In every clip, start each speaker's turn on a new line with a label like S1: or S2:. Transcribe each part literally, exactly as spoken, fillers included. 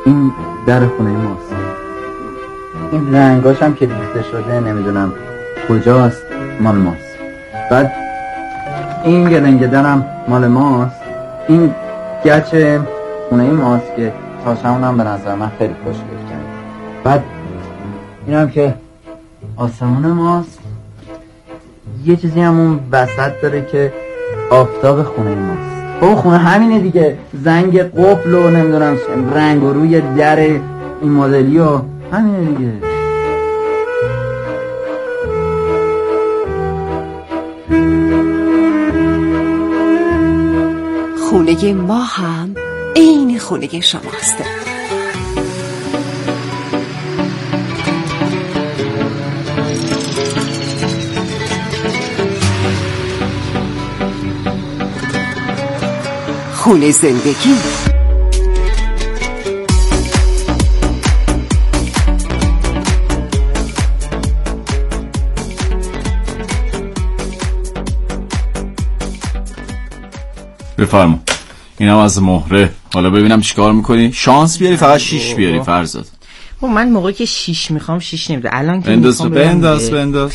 S1: این در خونه ماست. این رنگاش هم که ریخته شده نمیدونم کجاست، مال ماست. بعد این گلنگ درم مال ماست. این گچ خونه ماست که تاشمون هم به نظر من خیلی خوشگل کرد. بعد این هم که آسمون ماست. یه چیزی هم اون وسط داره که آفتاب خونه ماست. او خونه همینه دیگه، زنگ قفل و نمیدونم رنگ و روی در این مدلی و همینه دیگه.
S2: خونه ما هم عین خونه شماست. خونه زندگی.
S3: بفرما. اینم از مهره. حالا ببینم چیکار میکنی. شانس بیاری فقط شیش بیاری فرزاد.
S4: خب من موقعی که شیش میخوام شیش نمیده. الان که
S3: بنداز بنداز بنداز.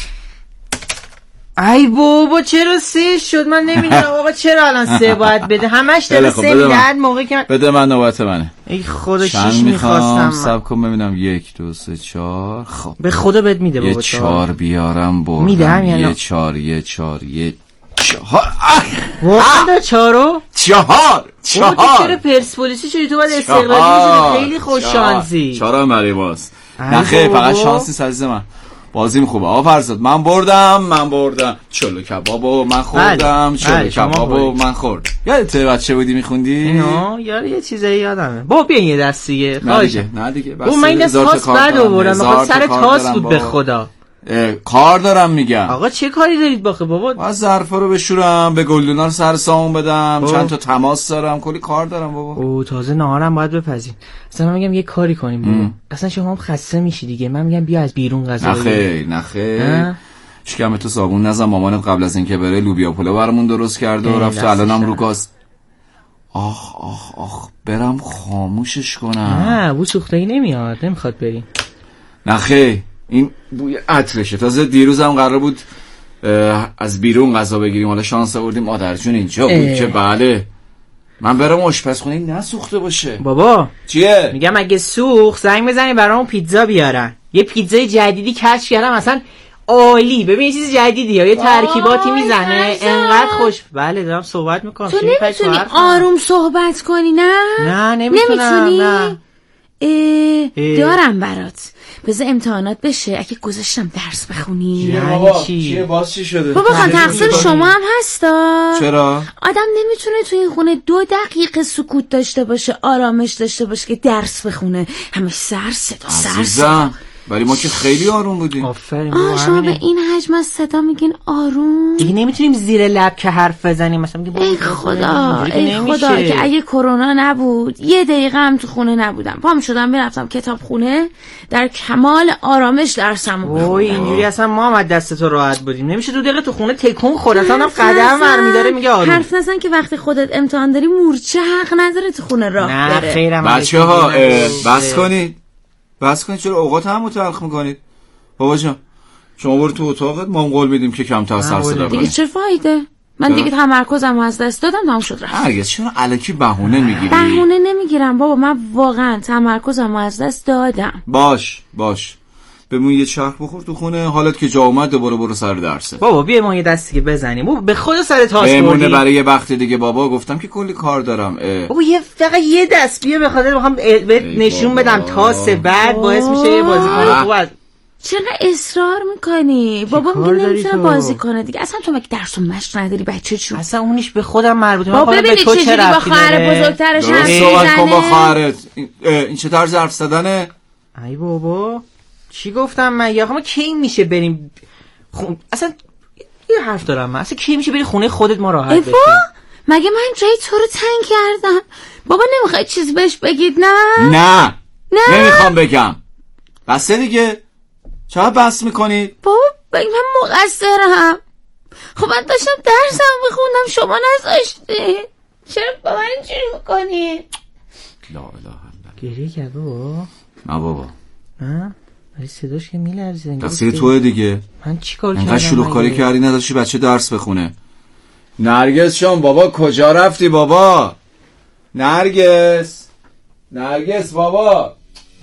S4: ای بابا چرا سه شد؟ من نمیدونم آقا چرا الان سه باید بده. همش داره سه میده هر موقعی که من...
S3: بده من نوبت منه.
S4: ای خدا شیش میخواستم.
S3: سب کن ببینم. یک دو سه چهار. خب
S4: به خدا بد میده بابا.
S3: یه چهار بیارم بردم.
S4: میده همین
S3: یه چهار یه چهار یه چهار.
S4: واقعا چهارو؟
S3: چهار چهار.
S4: چرا پرسپولیسی شدی تو؟ باید استقلالی بشی. خیلی خوش شانسی.
S3: چهارم برای باز. نه خیلی فقط شانسی عزیز من. بازیم خوبه. آقا فرزاد من بردم من بردم چلو کبابو من خوردم. چلو کبابو من خوردم. یادت بچه بودی میخوندی؟
S4: اینا یاد یه چیزایی یادمه. بابا بیا این دست دیگه.
S3: نه دیگه نه دیگه.
S4: بابا من این دست تاس بد آوردم. میخواد سر تاس بود به خدا.
S3: کار دارم میگم.
S4: آقا چه کاری دارید باخه بابا؟
S3: باید ظرفا رو بشورم، به گلدونا رو سر سامون بدم، چند تا تماس دارم، کلی کار دارم بابا.
S4: او تازه نهارم باید بپزیم. اصلا میگم یه کاری کنیم بابا. اصلا شما هم خسته میشی دیگه. من میگم بیا از بیرون غذا بگیر.
S3: نخیر نخیر. شکم تو صابون نزن. مامانت قبل از اینکه بره لوبیا پلو برامون درست کرد و رفت الانم رو گاز. آخ آخ آخ برم خاموشش کنم.
S4: نه بو سوختگی نمیاد. نمیخواد بریم.
S3: نخیر این بوی عطرشه. تازه دیروزم قرار بود از بیرون غذا بگیریم. حالا شانس آوردیم مادر جون اینجا بود که بله من برام آشپزخونه نسوخته باشه.
S4: بابا
S3: چیه؟
S4: میگم اگه سوخت زنگ بزنی برام پیتزا بیارن. یه پیتزای جدیدی کشف کردم اصلا عالی. ببین یه چیز جدیدی یا یه ترکیباتی میزنه انقدر خوش. بله دارم صحبت میکنم.
S5: تو نمیتونی آروم صحبت کنی؟ نه
S4: نه نمیتونم. نه
S5: اه اه. دارم برات. بذار امتحانات بشه اگه گذاشتم درس بخونی.
S3: چیه بابا؟ چیه باز چی شده؟
S5: بابا خان تقصیر شما هم هستا.
S3: چرا؟
S5: آدم نمیتونه تو این خونه دو دقیقه سکوت داشته باشه، آرامش داشته باشه که درس بخونه. همش سر صدا سر صدا.
S3: ولی ما که خیلی آروم بودیم.
S4: آفرین.
S5: آه شما به این حجم از صدا میگین آروم؟
S4: دیگه نمیتونیم زیر لب که حرف بزنیم مثلا میگیم
S5: ای خدا ای خدا که اگه کرونا نبود یه دقیقه هم تو خونه نبودم. پام شدم میرفتم کتاب خونه در کمال آرامش درسمو بخونم.
S4: وای اینجوری اصلا ما هم از دست تو راحت بودیم. نمیشه دو دقیقه تو خونه تکون خورد. اصلا قدم برمی داره میگه آروم.
S5: حرف نزن که وقتی خودت امتحان داری مورچه حق نداره تو خونه راه بره.
S4: نه خیرم.
S3: بچه‌ها بس کنید. بس کنید. چرا اوقات هم متلخ میکنید؟ بابا جان شما برو تو اتاقت ما هم قول میدیم که کمتر سر صدا کنید.
S5: دیگه چه فایده؟ من دیگه تمرکزمو از دست دادم تمام شد رفت.
S3: هرگز چرا الکی بهونه میگیری؟
S5: بهونه نمیگیرم بابا. من واقعا تمرکزمو از دست دادم.
S3: باش باش بمون یه چرخ بخور تو خونه. حالت که جا اومد دوباره برو سر درسه.
S4: بابا بیا ما یه دستی که بزنیم. بابا به خود سر تاس بردی.
S3: بمونه برای یه وقت دیگه. بابا گفتم که کلی کار دارم.
S4: بابا یه فقط یه دست بیا. به خاطر میخوام نشون بدم تاس بعد باعث میشه یه بازیکن خوب.
S5: چرا اصرار میکنی؟ بابا میگه نمیتونه بازی کنه دیگه. اصلا تو مگه درس و مشق نداری بچه چون؟
S4: اصلا اونیش به خودم مربوطه.
S5: بابا ببینی چه جوری با خواهر بزرگترش هم
S3: صحبت کن با خواهرت. این چه طرز حرف زدنه؟
S4: ای بابا چی گفتم من؟ یا ما کی میشه بریم خون... اصلا یه حرف دارم من. اصلا کی میشه بری خونه خودت ما راحت بشیم؟
S5: مگه من جای تو رو تنگ کردم؟ بابا نمیخوای چیز بهش بگید؟ نه
S3: نه
S5: نه
S3: نمیخوام بگم. بسه دیگه. چرا بس میکنید؟
S5: بابا بگم من مقصرم. خب من داشتم درسم بخوندم شما نذاشتی. چرا با من اینجوری میکنی؟
S3: لا اله الا
S4: گریه کرد بابا؟
S3: نه بابا
S4: نه ولی صداش که میلرزه.
S3: تقصیر توه دیگه.
S4: من چیکار کردم؟
S3: انقدر شلوغ کاری کردی نداشتی بچه درس بخونه. نرگس شام بابا کجا رفتی بابا؟ نرگس نرگس بابا.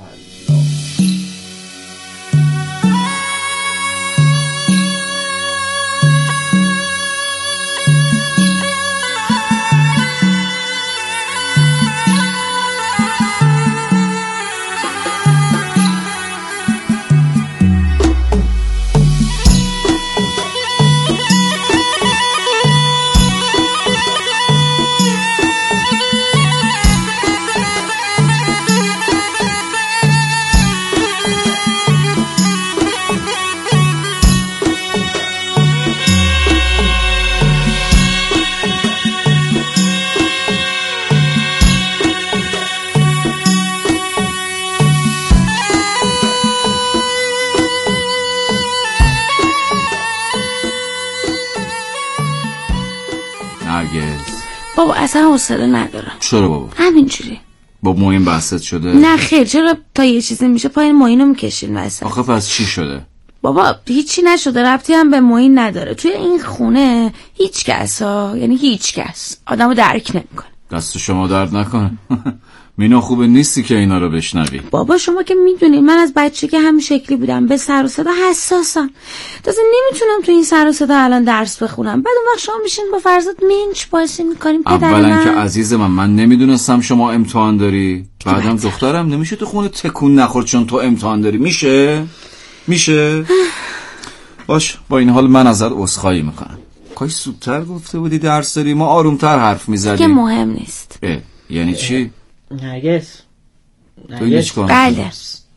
S5: بابا اصلا حوصله ندارم.
S3: چرا بابا؟
S5: همینجوری.
S3: با موین بحثت شده؟
S5: نه خیر، چرا تا یه چیزی میشه پایین موینو میکشین واسه.
S3: آخه پس چی شده؟
S5: بابا هیچی نشده، ربطی هم به موین نداره. توی این خونه هیچ کس ها، یعنی هیچ کس آدمو درک نمیکنه.
S3: دست شما درد نکنه. مینو خوبه نیستی که اینا رو بشنوی.
S5: بابا شما که میدونی من از بچه که همین شکلی بودم، به سر و صدا حساسم. تازه نمیتونم تو این سر و صدا الان درس بخونم. بعد اون وقت شما میشین با فرزاد منچ بازی میکنیم.
S3: اولا که عزیز من من نمیدونستم شما امتحان داری. بعدم دخترم نمیشه تو خونه تکون نخور چون تو امتحان داری. میشه؟ میشه؟ باش با این حال من ازت عذرخواهی میکنم. کاش زودتر گفته بودی درس داری، ما آرومتر حرف میزدیم.
S5: که مهم نیست.
S3: یعنی چی؟
S4: نرگس
S3: نرگس
S5: بله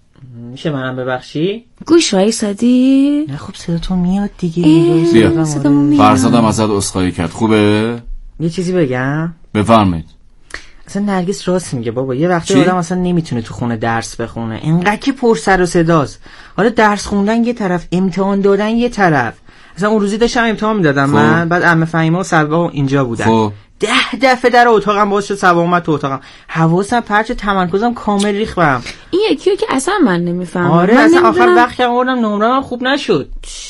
S4: میشه منم ببخشی؟
S5: گوش وایسادی؟
S4: نه خب صداتون میاد دیگه.
S3: بیا فرزادم ازت عذرخواهی کرد. خوبه؟
S4: یه چیزی بگم؟
S3: بفرمایید.
S4: اصلا نرگس راست میگه بابا، یه وقتی آدم اصلا نمیتونه تو خونه درس بخونه، اینقدر که پر سر و صداست. حالا درس خوندن یه طرف، امتحان دادن یه طرف. اصلا اون روزی داشتم امتحان میدادم من، بعد عمه فهیمه و سلوا اینجا بودن. خب. ده دفعه در اتاقم باز شد، سلوا اومد تو اتاقم، حواسم پرچ تمرکزم کامل ریختم.
S5: این یکیو که اصلا من نمیفهمم.
S4: آره من اصلا آخر وقت که آوردم نمره‌ام خوب نشد.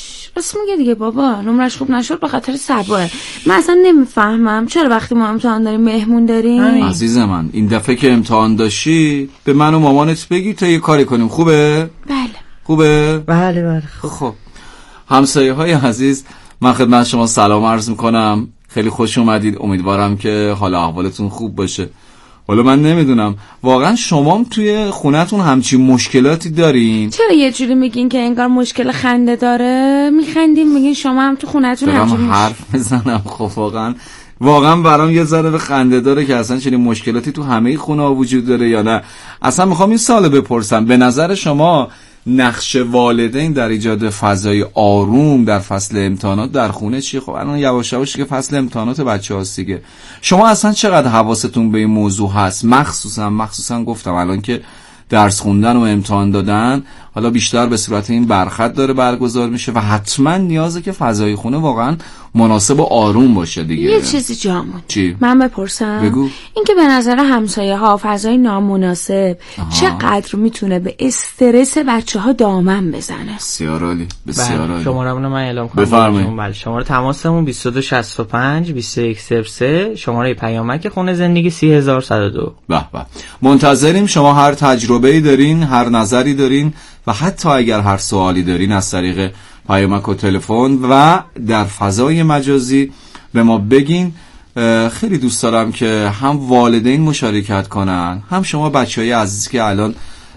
S5: بس میگه دیگه بابا نمرش خوب نشد به خاطر سباه. من اصلا نمیفهمم چرا وقتی ما امتحان داریم مهمون داریم.
S3: عزیز من این دفعه که امتحان داشتی به من و مامانت بگی تا یه کاری کنیم. خوبه؟
S5: بله.
S3: خوبه؟
S4: بله بله.
S3: خب همسایه های عزیز، من خدمت شما سلام عرض میکنم. خیلی خوش اومدید. امیدوارم که حال احوالتون خوب باشه. حالا من نمیدونم واقعا شما توی خونتون همچین مشکلاتی دارین؟
S5: چرا یه جوری میگین که انگار مشکل خنده داره؟ میخندین میگین شما هم تو خونتون همچین
S3: مشکل حرف میزنم. خب واقعا واقعا برام یه ذره به خنده داره که اصلا چنین مشکلاتی تو همه خونه ها وجود داره یا نه. اصلا میخوام این سوالو بپرسم، به نظر شما نقش والدین در ایجاد فضای آروم در فصل امتحانات در خونه چیه؟ خب الان یواش یواش که فصل امتحانات بچه‌هاست دیگه. شما اصلا چقدر حواستون به این موضوع هست؟ مخصوصا مخصوصا گفتم الان که درس خوندن و امتحان دادن حالا بیشتر به صورت این برخط داره برگزار میشه و حتما نیازه که فضای خونه واقعا مناسب و آروم باشه دیگه.
S5: یه چیزی جامون
S3: چی؟
S5: من بپرسم؟
S3: بگو.
S5: این که به نظر همسایه ها فضای نامناسب آها. چقدر میتونه به استرس بچه ها دامن بزنه؟
S3: بسیار عالی بسیار عالی.
S4: شماره رو من اعلام کنم.
S3: بفرمایید.
S4: بله شماره تماسمون بیست و دو شصت و پنج بیست و یک صفر سه، شماره پیامک خونه زندگی سی هزار و صد و دو.
S3: به به منتظریم. شما هر تجربه‌ای دارین، هر نظری دارین و حتی اگر هر سوالی دارین از طریق پیامک و تلفن و در فضای مجازی به ما بگین. خیلی دوست دارم که هم والدین مشارکت کنن، هم شما بچهای عزیز که الان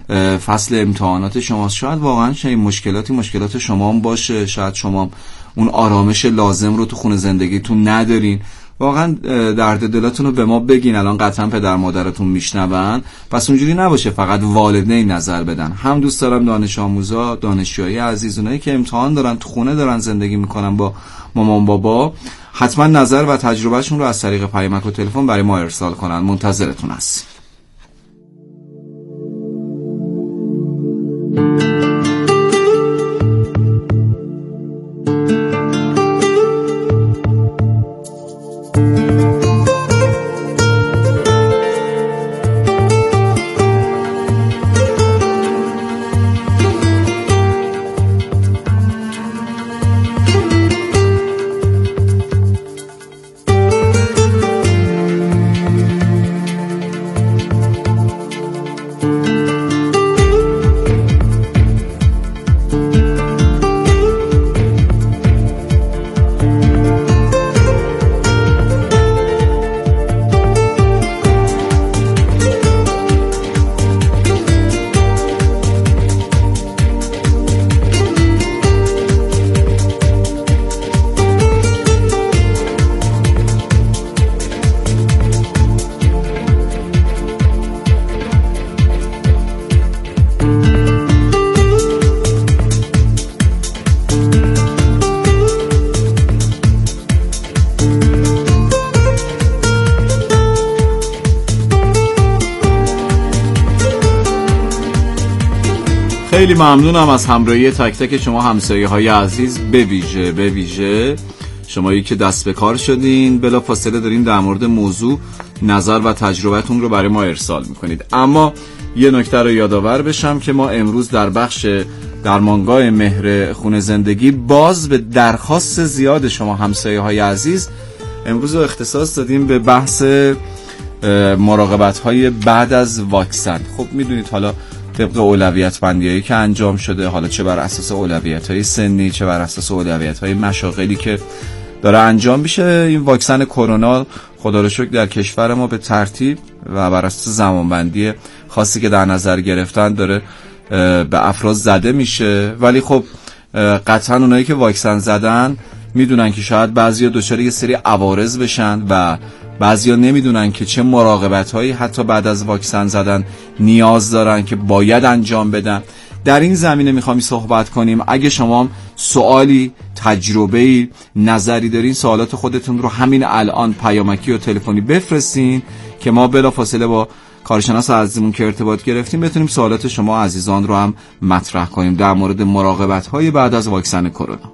S3: فصل امتحانات شماست. شاید واقعا شاید مشکلاتی مشکلات شما هم باشه، شاید شما اون آرامش لازم رو تو خونه زندگیتون ندارین. واقعا درد دلاتون رو به ما بگین. الان قطعا پدر مادرتون میشنون، پس اونجوری نباشه فقط والدین نظر بدن. هم دوست دارم دانش آموزا، دانشجوهای عزیز، اونایی که امتحان دارن تو خونه دارن زندگی میکنن با مامان بابا، حتما نظر و تجربهشون رو از طریق پیامک و تلفن برای ما ارسال کنن. منتظرتون هستیم. خیلی ممنونم از همراهی تک تک شما همسایه های عزیز، به ویژه به ویژه شمایی که دست به کار شدین، بلا فاصله دارین در مورد موضوع نظر و تجربتون رو برای ما ارسال میکنید. اما یه نکته رو یادآور بشم که ما امروز در بخش درمانگاه مهر خون زندگی باز به درخواست زیاد شما همسایه های عزیز امروز رو اختصاص دادیم به بحث مراقبت های بعد از واکسن. خب میدونید حالا طبق اولویت بندیایی که انجام شده، حالا چه بر اساس اولویت های سنی چه بر اساس اولویت های مشاغلی که داره انجام میشه، این واکسن کرونا خدا رو شکر در کشور ما به ترتیب و بر اساس زمانبندی خاصی که در نظر گرفتن داره به افراد زده میشه. ولی خب قطعا اونایی که واکسن زدن میدونن که شاید بعضیا دچار یه سری عوارض بشن و بعضیا نمیدونن که چه مراقبت‌هایی حتی بعد از واکسن زدن نیاز دارن که باید انجام بدن. در این زمینه میخوام صحبت کنیم. اگه شما سوالی، تجربه‌ای، نظری دارین، سوالات خودتون رو همین الان پیامکی و تلفنی بفرستین که ما بلافاصله با کارشناس عزیزمون که ارتباط گرفتیم بتونیم سوالات شما عزیزان رو هم مطرح کنیم در مورد مراقبت‌های بعد از واکسن کرونا.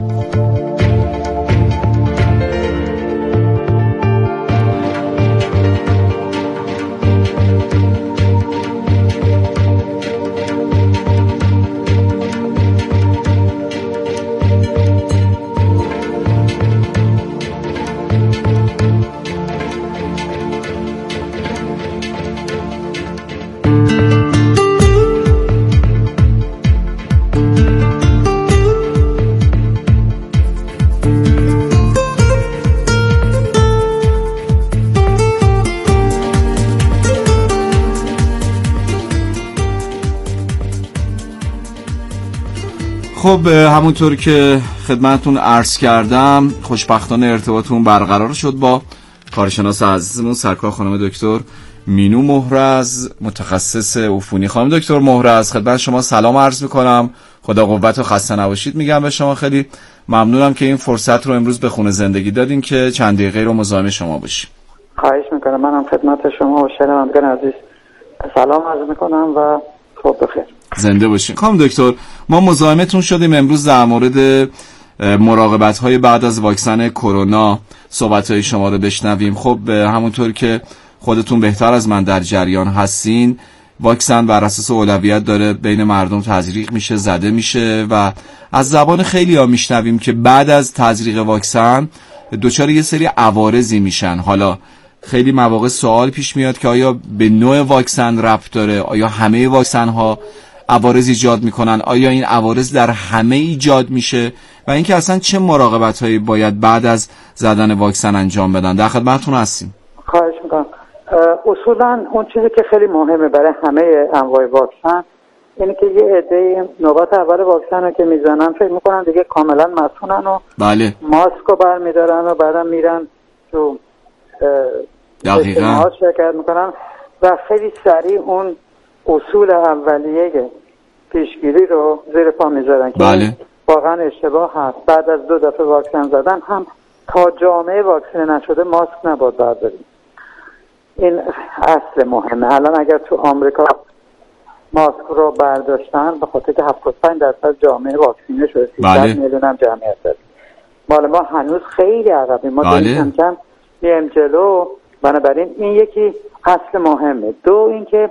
S3: خب همونطور که خدمتتون عرض کردم خوشبختانه ارتباطمون برقرار شد با کارشناس عزیزمون سرکار خانم دکتر مینو مهرز، متخصص عفونی. خانم دکتر مهرز خدمت شما سلام عرض میکنم، خدا قوت و خسته نباشید میگم به شما. خیلی ممنونم که این فرصت رو امروز به خون زندگی دادین که چند دقیقه رو مزاحم شما باشیم.
S6: خواهش میکنم. منم خدمت شما و شنوندگان عزیز سلام عرض میکنم و خب بخیر. زنده
S3: باشین. خانم دکتر ما مزاحمتون شدیم امروز در مورد مراقبت‌های بعد از واکسن کرونا صحبت‌های شما رو بشنویم. خب همونطور که خودتون بهتر از من در جریان هستین، واکسن بر اساس اولویت داره بین مردم تزریق میشه، زده میشه و از زبان خیلی‌ها میشنویم که بعد از تزریق واکسن دچار یه سری عوارضی میشن. حالا خیلی مواقع سوال پیش میاد که آیا به نوع واکسن ربط داره؟ آیا همه واکسن ها عوارض ایجاد میکنن؟ آیا این عوارض در همه ایجاد میشه؟ و اینکه اصلا چه مراقبت هایی باید بعد از زدن واکسن انجام بدن؟ در خدمتتون هستیم.
S6: خواهش میکنم. اصولا اون چیزی که خیلی مهمه برای همه انواع واکسن اینه که یه عده نوبت اول واکسن رو که میزنن فکر میکنن دیگه کاملا مسئولن و
S3: بله
S6: ماسک رو برمیدارن و بعدم میرن تو
S3: دقیقاً
S6: شرکت میکنن و خیلی سریع اون اصول اولیه پیشگیری رو زیر پا میذارن که
S3: بله.
S6: واقعا اشتباه هست. بعد از دو دفعه واکسن زدن هم تا جامعه واکسن نشده ماسک نباید برداریم. این اصل مهمه. الان اگر تو آمریکا ماسک رو برداشتن به خاطر که هفتاد و پنج درصد جامعه واکسینه شده،
S3: بله.
S6: سیصد میلیون هم جمعیت داره. مال ما هنوز خیلی عقبیم. ما
S3: بله.
S6: کم کم میایم جلو. بنابراین این یکی اصل مهمه. دو اینکه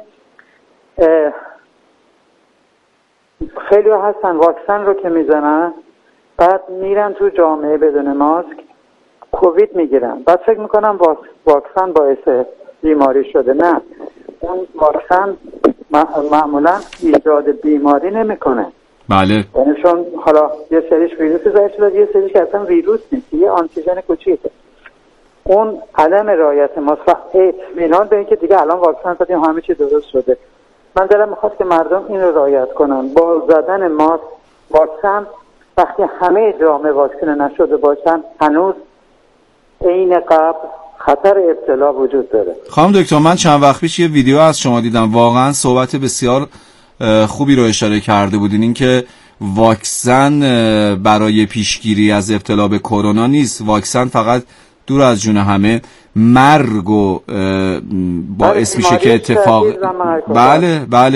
S6: خیلی هستن واکسن رو که میزنن بعد میرن تو جامعه بدون ماسک کووید میگیرن، بعد فکر میکنن واکسن باعث بیماری شده. نه، اون واکسن معمولا ایجاد بیماری نمیکنه.
S3: بله.
S6: یعنی چون حالا یه سریش ویروس زده شده، یه سریش اصلا ویروس نیست، یه آنتیژن کوچیکه. اون عدم رعایت ماسک و اطمینان به اینکه دیگه الان واکسن زدیم همه چی درست شده. من دلم میخواد که مردم این رو رعایت کنن. با زدن ماسک واکسن وقتی همه جامعه واکسن نشده باشن هنوز عین قبل خطر ابتلا وجود داره.
S3: خانم دکتر من چند وقت پیش یه ویدیو از شما دیدم، واقعا صحبت بسیار خوبی رو اشاره کرده بودین، این که واکسن برای پیشگیری از ابتلا به کرونا نیست، واکسن فقط دور از جون همه مرگ و باعث میشه که اتفاق بله بله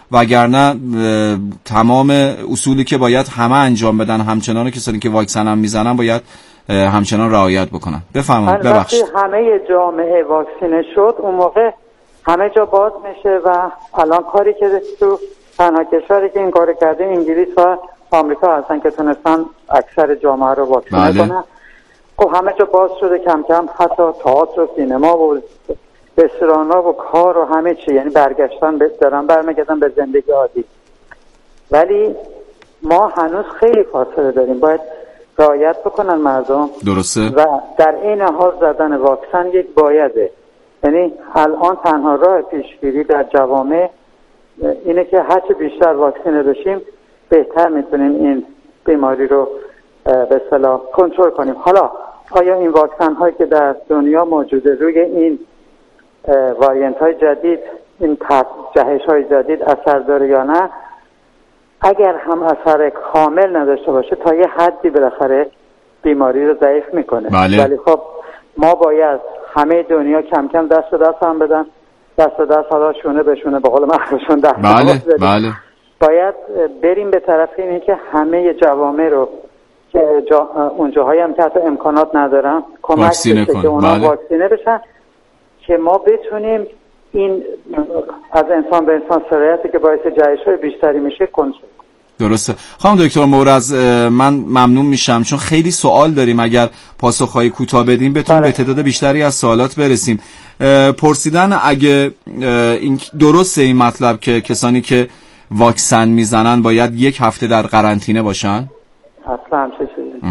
S3: وگرنه تمام اصولی که باید همه انجام بدن همچنان کسانی که واکسن هم میزنن باید همچنان رعایت بکنن. بفرمایید. ببخشید.
S6: همه جامعه واکسینه شد اون موقع همه جا باز میشه و الان کاری که تو تنها کشوری که این کار کرده انگلیس و آمریکا هستن که تونستن اکثر جامعه رو واکسینه بله. کنن. خب همه جا باز شده کم کم، حتی تئاتر و سینما و رستوران‌ها و کار و همه چی، یعنی برگشتن دارن برمیگردن به زندگی عادی. ولی ما هنوز خیلی فاصله داریم، باید رعایت بکنن مردم.
S3: درسته.
S6: و در این حال زدن واکسن یک بایده، یعنی الان تنها راه پیشگیری در جوامع اینه که هرچه بیشتر واکسینه بشیم بهتر میتونیم این بیماری رو به اصطلاح کنترل کنیم. حالا آیا این واکسن هایی که در دنیا موجوده روی این واریانت های جدید، این جهش های جدید اثر داره یا نه؟ اگر هم اثر کامل نداشته باشه تا یه حدی بالاخره بیماری رو ضعیف میکنه.
S3: بله.
S6: ولی خب ما باید همه دنیا کم کم دست به دست هم بدن، دست به دست، حالا شونه به شونه به قول معروفشون دست
S3: بله بله.
S6: باید بریم به طرف اینه که همه جوامع رو که جا اون جاهایی هم که حتی امکانات ندارن کمک بشه که اونا بله. واکسینه بشن که ما بتونیم این از انسان به انسان سرایتی که باعث جهش‌های بیشتری میشه کنترل.
S3: درسته. خانم دکتر مورز، من ممنون میشم چون خیلی سوال داریم، اگر پاسخهای کوتاه بدیم بتونیم به تعداد بیشتری از سوالات برسیم. پرسیدن اگه این درسته این مطلب که کسانی که واکسن میزنن باید یک هفته در قرنطینه باشن؟
S6: اصلا همچه چیزی.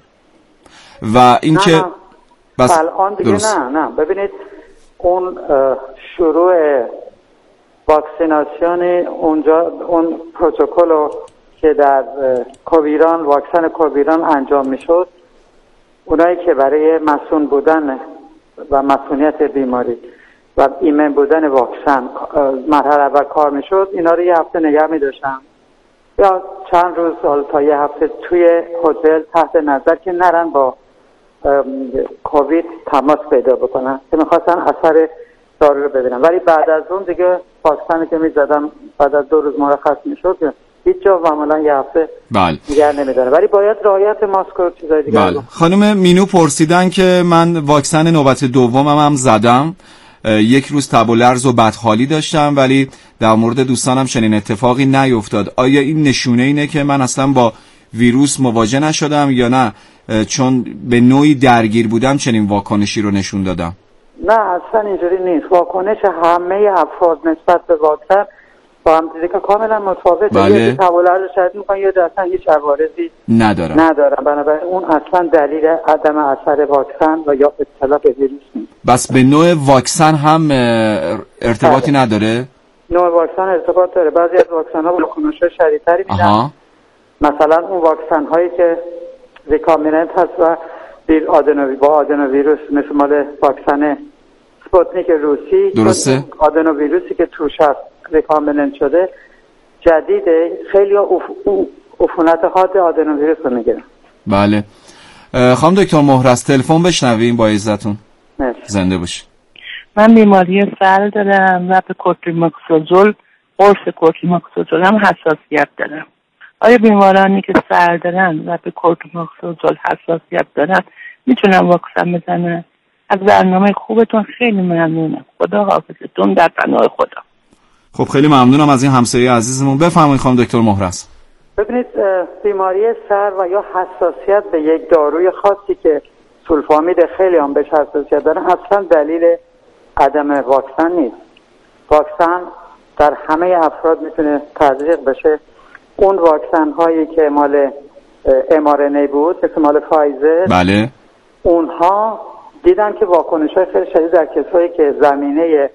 S3: و اینکه
S6: بس الان دیگه درست. نه نه ببینید اون شروع واکسیناسیون اونجا، اون پروتکل که در کوویران، واکسن کوویران انجام میشد، اونایی که برای مسئول بودن و مسئولیت بیماری و ایمن بودن واکسن مرحله اول کار میشد، اینا رو یه هفته نگه می‌داشتن یا چند روز تا یه هفته توی هتل تحت نظر که نرن با کووید تماس پیدا بکنن که میخواستن اثر دارو رو ببینن. ولی بعد از اون دیگه واکسنی که میزدم بعد از دو روز مرخص میشد، هیچ جا معمولا یه هفته
S3: بله.
S6: دیگر نمیداره، ولی باید رعایت ماسک و چیزای دیگه.
S3: بله. خانم مینو پرسیدن که من واکسن نوبت دومم هم زدم، یک روز تب و لرز و بدحالی داشتم ولی در مورد دوستانم چنین اتفاقی نیفتاد. آیا این نشونه اینه که من اصلا با ویروس مواجه نشدم یا نه چون به نوعی درگیر بودم چنین واکنشی رو نشون دادم؟
S6: نه اصلا اینجوری نیست. واکنش همه افراد نسبت به واکسن با هم دیگه کاملا متفاوته.
S3: بله.
S6: یه تحولات رو شاید میکنن یا اصلا هیچ عوارضی
S3: ندارن
S6: ندارن بنابراین اون اصلا دلیل عدم اثر واکسن و یا ابتلا به ویروس نیست.
S3: بس به نوع واکسن هم ارتباطی بله. نداره؟
S6: نوع واکسن ارتباط داره. بعضی از واکسن ها واکنش‌های شدیدتری میدن. مثلا اون واکسن هایی که ریکامبیننت هست و دیر آدنوی با آدنوویروس مثل مال واکسن اسپوتنیک روسی،
S3: درسته.
S6: آدنوویروسی که توش هست ریکامبیننت شده جدیده، خیلی اف... عفونت حاد آدنوویروس رو میگیرن.
S3: بله. خانم دکتر مهرز تلفن بشنویم با عزتون.
S6: مرسی.
S3: زنده باشی.
S7: من بیماری سل دارم و به کورتیماکسوزول، قرص کورتیماکسوزول هم حساسیت دارم. آیا بیمارانی که سل دارن و به کورتیماکسوزول حساسیت دارن میتونن واکسن بزنن؟ از برنامه خوبتون خیلی ممنونم. خدا حافظتون در پناه خدا.
S3: خب خیلی ممنونم از این همسایه عزیزمون. بفرمایید خانم دکتر مهرز.
S6: ببینید بیماری سر و یا حساسیت به یک داروی خاصی که سولفامید خیلی هم بهش حساسیت دارن اصلا دلیل عدم واکسن نیست. واکسن در همه افراد میتونه تزریق بشه. اون واکسن هایی که مال ام آر ان ای بود مثل مال فایزر،
S3: بله،
S6: اونها دیدن که واکنش های خیلی شدید در کسایی که زمینه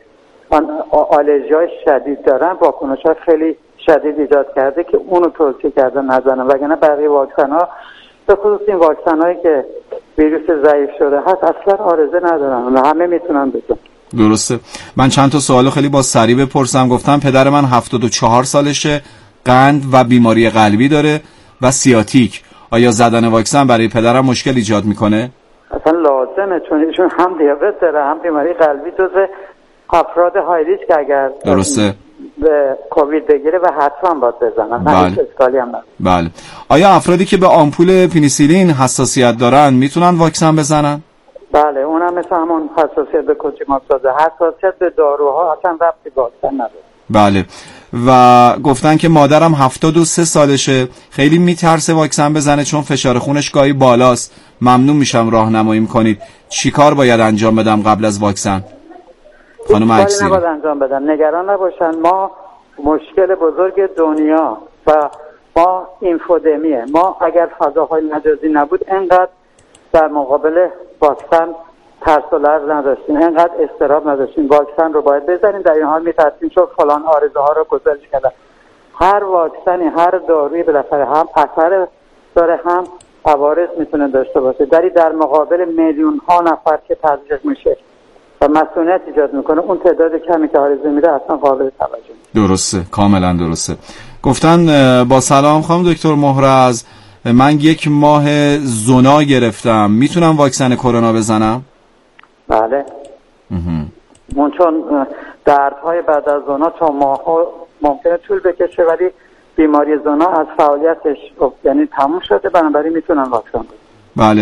S6: آلرژی های شدید دارن واکنش های خیلی شدید ایجاد کرده که اونو توصیه کردن نزنن، وگرنه بقیه واکسن ها به خصوص این واکسن هایی که ویروس ضعیف شده هست اصلا عارضه ندارن و همه میتونن بزنن.
S3: درسته. من چند تا سوالو خیلی با سریع بپرسم. گفتم پدر من هفتاد و چهار سالشه، قند و بیماری قلبی داره و سیاتیک. آیا زدن واکسن برای پدرم مشکل ایجاد میکنه؟
S6: اصلا لازمه، چون ایشون هم دیابت داره هم بیماری قلبی، جزء افراد های ریسک اگر
S3: درسته
S6: به کووید بگیره و حتما باید بزنن.
S3: بله.
S6: هیچ اشکالی هم نداره.
S3: بله. آیا افرادی که به آمپول پنیسیلین حساسیت دارن میتونن واکسن بزنن؟
S6: بله، اونم مثل همون حساسیت به کوچیماکسازول، حساسیت به داروها اصلا ربطی به واکسن نداره.
S3: بله. و گفتن که مادرم هفتاد و سه سالشه، خیلی میترسه واکسن بزنه چون فشار خونش گاهی بالاست. ممنون میشم راهنمایی کنید چی کار باید انجام بدم قبل از واکسن؟ خانم عکسی
S6: نباید انجام بدن، نگران نباشن. ما مشکل بزرگ دنیا و ما اینفودمیه. ما اگر فضاهای مجازی نبود انقدر در مقابل واکسن ترس و لرز نداشتیم، انقدر اضطراب نداشتیم. واکسن رو باید بزنیم. در این حال میترسیم چون فلان آرزه ها رو گزارش کردن. هر واکسنی، هر دارویی بالاخره هم اثر داره، هم عوارض میتونه داشته باشه. داری در مقابل میلیون ها نفر که تزریق میشه و مسئولیت ایجاد میکنه، اون تعداد کمی که آرزه میره اصلا قابل توجه.
S3: درسته، کاملا درسته. گفتن با سلام خانم دکتر مهرز، من یک ماه زنا گرفتم، میتونم واکسن کرونا بزنم؟
S6: بله. اون چون دردهای بعد از زنا تا ماها ممکنه طول بکشه، ولی بیماری زنا از فعالیتش یعنی تموم شده، بنابراین میتونن واکسن بزنن.
S3: بله.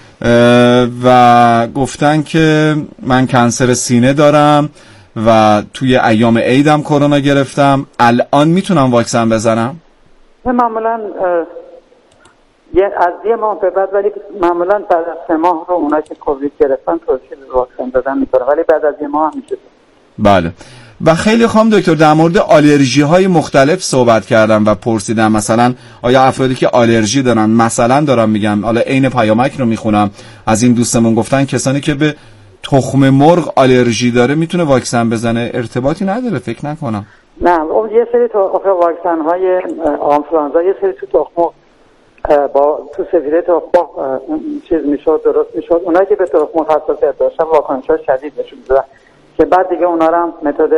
S3: و گفتن که من کنسر سینه دارم و توی ایام عیدم کرونا گرفتم، الان میتونم واکسن بزنم؟
S6: معمولا یه از یه ماه به بعد، ولی معمولا بعد از سه ماه رو اونا که کووید گرفتن توصیه به واکسن دادن میکنه، ولی بعد از یه ماه میشه.
S3: بله. و خیلی خانم دکتر در مورد آلرژی های مختلف صحبت کردم و پرسیدم مثلا آیا افرادی که آلرژی دارن، مثلا دارم میگم حالا عین پیامک رو میخونم از این دوستمون، گفتن کسانی که به تخم مرغ آلرژی داره میتونه واکسن بزنه. ارتباطی نداره فکر نکنم.
S6: نه، اون یه سری تو واکسن های آنفلانزا یه سری تو تخم با تو سفیده تخم چیز میشد، درست میشد. اونایی که به تخم حساسیت داشتن واکنش‌ها شدید نشون دادن که بعد دیگه اونا رو هم متد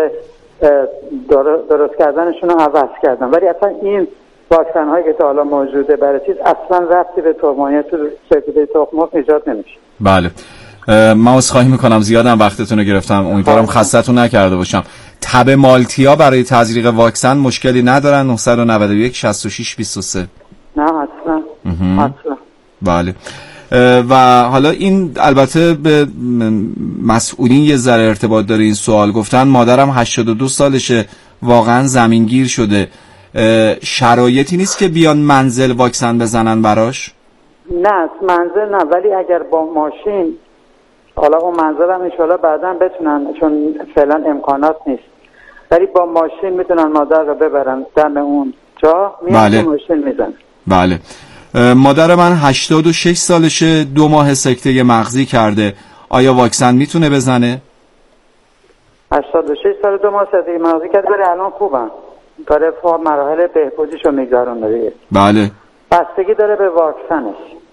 S6: درست کردنشون رو عوض کردن. ولی اصلا این واکسن هایی که تا حالا موجوده برای چیز اصلا ربطی به تخم‌های تو سفیده تخم ایجاد نمیشه.
S3: بله. من عذرخواهی میکنم زیادم وقتتون رو گرفتم، امیدوارم خستتون نکرده باشم. تب مالتیا برای تزریق واکسن مشکلی ندارن؟ نه نه یک شصت و شش بیست و سه.
S6: نه اصلا اصلا.
S3: بله. و حالا این البته به مسئولین یه ذره ارتباط داره این سوال. گفتن مادرم هشتاد و دو سالشه، واقعا زمینگیر شده، شرایطی نیست که بیان منزل واکسن بزنن براش؟
S6: نه منزل نه، ولی اگر با ماشین، حالا اون منزل هم انشالله بعدا بتونن چون فعلا امکانات نیست، ولی با ماشین میتونن مادر رو ببرن دم اون جا، میان
S3: بله.
S6: ماشین میزن.
S3: بله. مادر من هشتاد و شش سالشه، دو ماه سکته مغزی کرده، آیا واکسن میتونه بزنه؟
S6: هشتاد و شش سال دو ماه سکته مغزی کرده، ولی الان خوبن، داره فا مراحل بهبودیشو میگذرونه دیگه.
S3: بله.
S6: بستگی داره به واکسنش.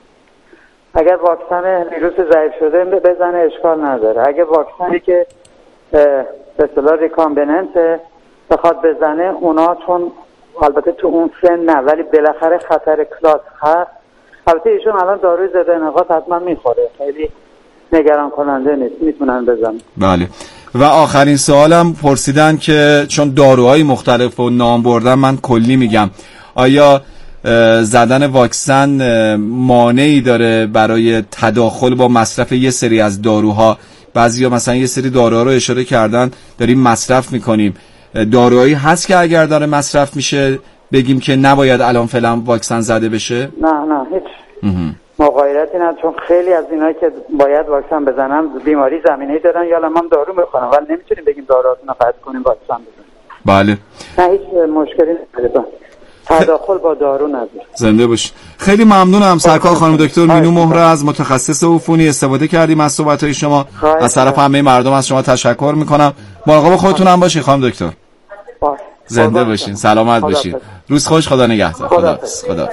S6: اگر واکسن ویروس ضعیف شده بزنه اشکال نداره. اگه واکسنی که به اصطلاح ریکامبیننت بخواد بزنه، اونا چون البته تو اون سن نه، ولی بالاخره خطر کلاس هست. البته ایشون الان داروی ضد انعقاد حتما میخوره، خیلی نگران کننده نیست، میتونن بزنن.
S3: بله. و آخرین سوالم پرسیدن که چون داروهای مختلف و نام بردن، من کلی میگم، آیا زدن واکسن مانعی داره برای تداخل با مصرف یه سری از داروها؟ بعضیا مثلا یه سری داروها رو اشاره کردن داریم مصرف میکنیم، داروهایی هست که اگر داره مصرف میشه بگیم که نباید الان فعلا واکسن زده بشه؟
S6: نه نه هیچ مغایرتی نه، چون خیلی از اینایی که باید واکسن بزنن بیماری زمینه‌ای دارن یا هم دارو میخورن، ولی نمیتونیم بگیم داروهاتون رو قطع کنیم واکسن بزنید.
S3: بله.
S6: نه هیچ مشکلی نداره، تداخل با دارو نداره.
S3: زنده باش. خیلی ممنونم سرکار خانم دکتر مینو مهرز، متخصص عفونی، استفاده کردیم از صحبت‌های شما. از طرف همه مردم از شما تشکر میکنم. مراقب خودتون هم باشین خانم دکتر.
S6: باش.
S3: زنده باشین، سلامت باشین. روز خوش، خدا نگهدار. خدا خدا.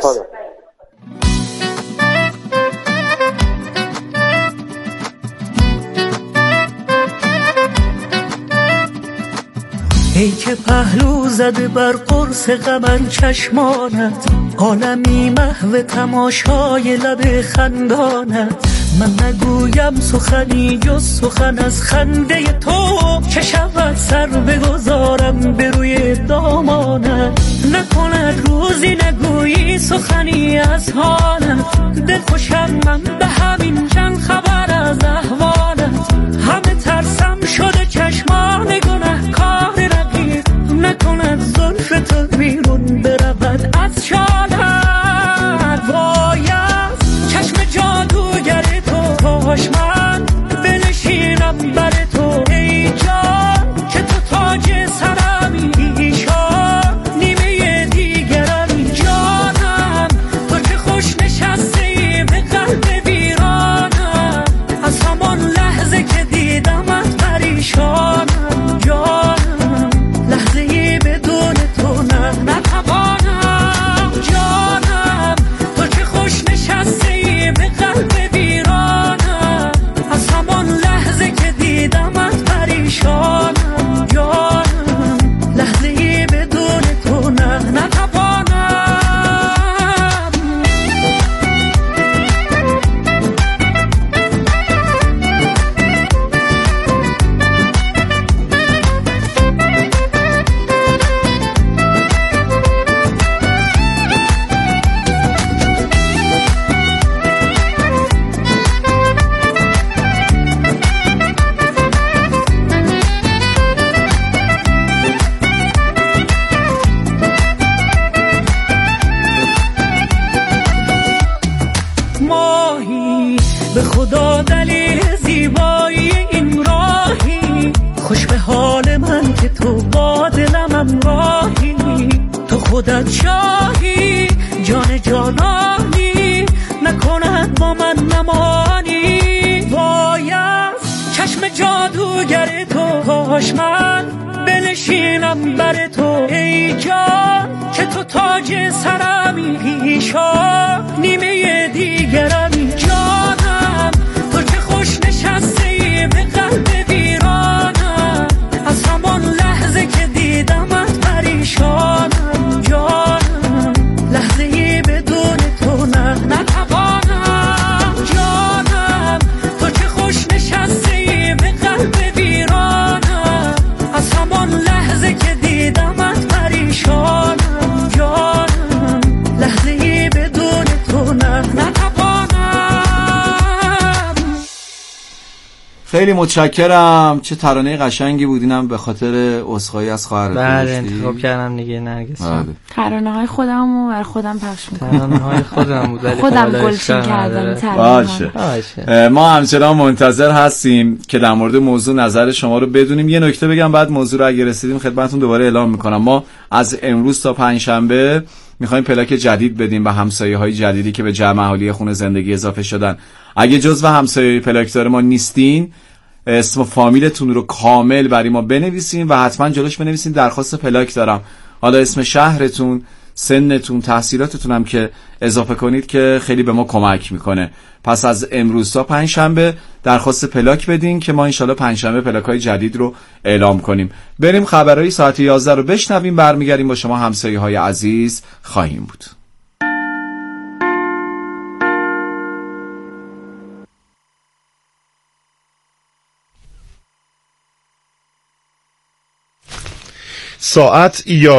S8: ای که پهلو زده بر قرص غمن چشمانت، عالمی محو تماشای لب خندانت. من نگویم سخنی جز سخن از خنده تو، که شود سر بگذارم به روی دامانت، نکند روزی نگویی سخنی از حالت. دل خوشم من به همین چند خبر از احوالت، همه ترسم شده چشمان گناه کار رقیب، نکند زلف تو بیرون برود از شالت. وای از چشم جادوگر تو کاش من بنشینم بر تو ای جان، که تو تاج سرمی ایشان نیمه دیگرمی. جانم تو که خوش نشستی به قلب ویرانم، از همان لحظه که دیدمت پریشانم. جانم لحظه ای بدون تو نه نتوانم. جانم تو که خوش نشستی به قلب ویرانم، از همان لحظه که دیدمت پریشانم. جانم لحظه ای بدون تو نه نتوانم. ماهی به خدا دلیل زیبایی این راهی، خوش به حال من که تو با دلم راهی. تو خودت شاهی جان جانانی، نکند با من نمانی. وای از چشم جادوگر تو کاش من بنشینم بر تو ای جان، که تو تاج سرمی پیشان نیمه دیگرمی. جانم تو که خوش نشستی به قلب ویرانم، از همان لحظه که دیدمت پریشانم. جانم لحظه ای بدون تو نه نتوانم. جانم تو که خوش نشستی به قلب ویرانم، از همان لحظه که دیدمت پریشانم. جانم لحظه ای بدون تو نه نتوانم.
S3: خیلی متشکرم. چه ترانه قشنگی بود. اینم به خاطر عذرخواهی از خواهرت.
S4: بله انتخاب کردم دیگه نرگس.
S5: ترانه های خودمو بر خودم پخش میکنم.
S4: ترانه های خودم بود ولی
S5: خودم گلچین کردم ترانه.
S3: باشه. ما همچنان منتظر هستیم که در مورد موضوع نظر شما رو بدونیم. یه نکته بگم بعد موضوع رو اگه رسیدیم خدمتتون دوباره اعلام میکنم. ما از امروز تا پنجشنبه میخوایم پلاک جدید بدیم به همسایه‌های جدیدی که به جمع اهالی خونه زندگی اضافه شدن. اگه جزو همسایه پلاکدار ما نیستین، اسم و فامیلتون رو کامل برای ما بنویسین و حتما جلوش بنویسین درخواست پلاک دارم. حالا اسم شهرتون، سنتون، تحصیلاتتون هم که اضافه کنید که خیلی به ما کمک میکنه. پس از امروز تا پنجشنبه درخواست پلاک بدین که ما انشالله پنجشنبه پلاک‌های جدید رو اعلام کنیم. بریم خبرهای ساعت یازده رو بشنویم، برمیگردیم با شما همسایه‌های عزیز خواهیم بود.
S9: ساعت یا